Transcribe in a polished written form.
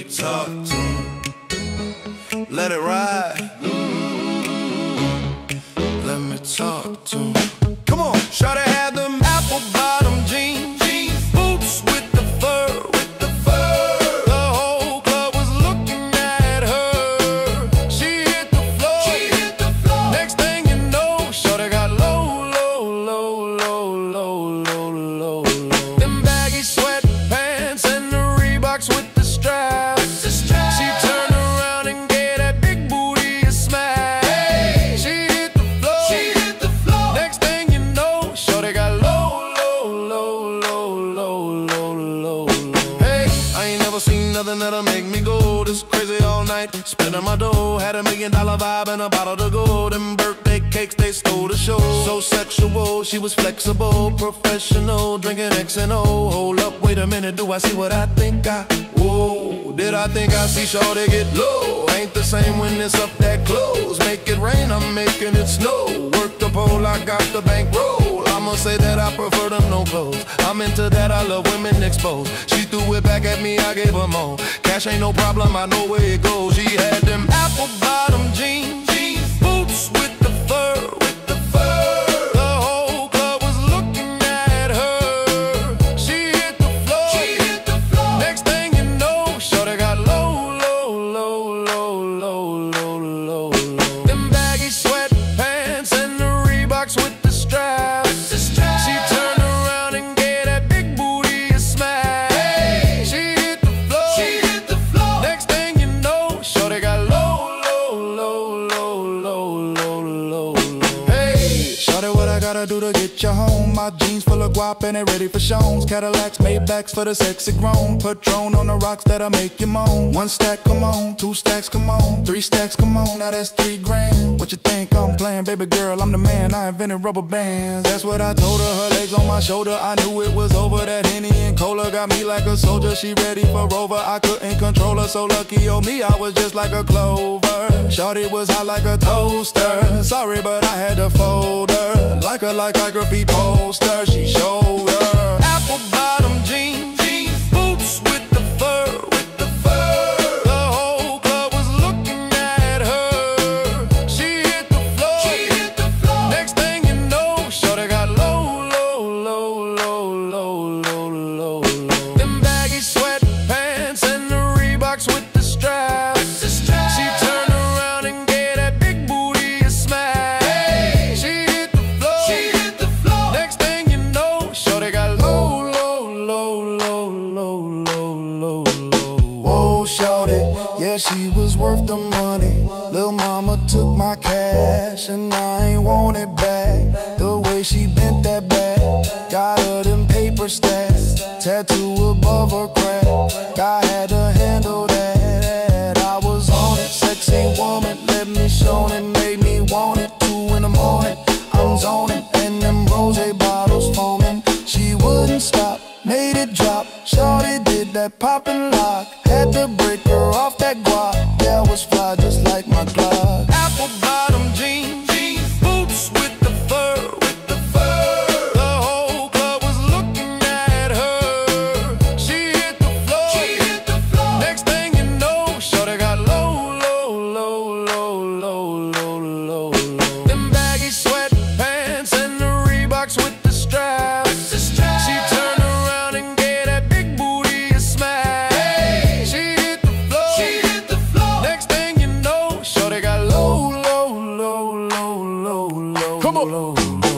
talk to me. Let it ride. Let me talk to me. Come on, shawty had them apple bottom jeans, boots with the fur, The whole club was looking at her. She hit the floor. Next thing you know, shawty got low. Them baggy sweatpants and the Reeboks with the straps. She turned around and gave that big booty a smack. She hit the floor. Next thing you know, shawty got low. Hey, I ain't never seen nothing that'll make me go this crazy all night. Spending my dough, had $1 million vibe and a bottle to go. Them birthday cakes, they stole the show. So sexual, she was flexible, professional, drinking X and O. Hold up, wait a minute, do I see what I think I? Whoa, did I think I see shawty get low? Ain't the same when it's up that close. Make it rain, I'm making it snow. Work the pole, I got the bankroll. I'ma say that I prefer them no clothes. I'm into that, I love women exposed. She threw it back at me, I gave her more. Cash ain't no problem, I know where it goes. She had them apple bottom jeans, boots with the fur, The whole club was looking at her. She hit the floor. Next thing you know, shawty got low. Them baggy sweatpants and the Reeboks with the straps. She turned around and gave that big booty a smack. She hit the floor. Next thing you know, shawty got low. Hey, shawty, what I gotta do to get you home? My jeans full of guap and they ready for shows. Cadillacs, Maybachs for the sexy grown. Patron on the rocks that'll make you moan. 1 stack, come on. 2 stacks, come on. 3 stacks, come on. Now that's 3 grand. What you think I'm playing? Baby girl, I'm the man. I invented rubber bands. That's what I told her. Her legs on my shoulder. I knew it was over. That Henny and Cola got me like a soldier. She ready for Rover. I couldn't control her. So lucky, oh me, I was just like a clover. Shawty was hot like a toaster. Sorry, but I had to fold her. Like a graffiti poster. She showed her apple bottom jeans, boots with the fur, The whole club was looking at her. She hit the floor. Next thing you know, shawty got low. Them baggy sweatpants and the Reeboks with the straps. She turned around and gave that big booty a smack. She hit the floor. Next thing you know, shawty got low. Whoa, shawty, yeah, she was worth the money. Lil' mama took my cash and I ain't want it back. The way she bent that back, got her them paper stacks, tattoo above her crack. I had to handle that. I was on it, sexy woman, let me show it, made me want it. 2 in the morning, I'm zoning, and them rosé bottles foaming. She wouldn't stop, made it drop. Shawty did that pop and lock, had to break her off that guap. That was fly just like my Glock. Apple bottom jeans, boots with the fur, The whole club was looking at her. She hit the floor. Next thing you know, shawty got low. Them baggy sweatpants and the Reeboks with the straps. She turned around and gave that big booty a smack. She hit the floor. Next thing you know, shawty got low. Come on.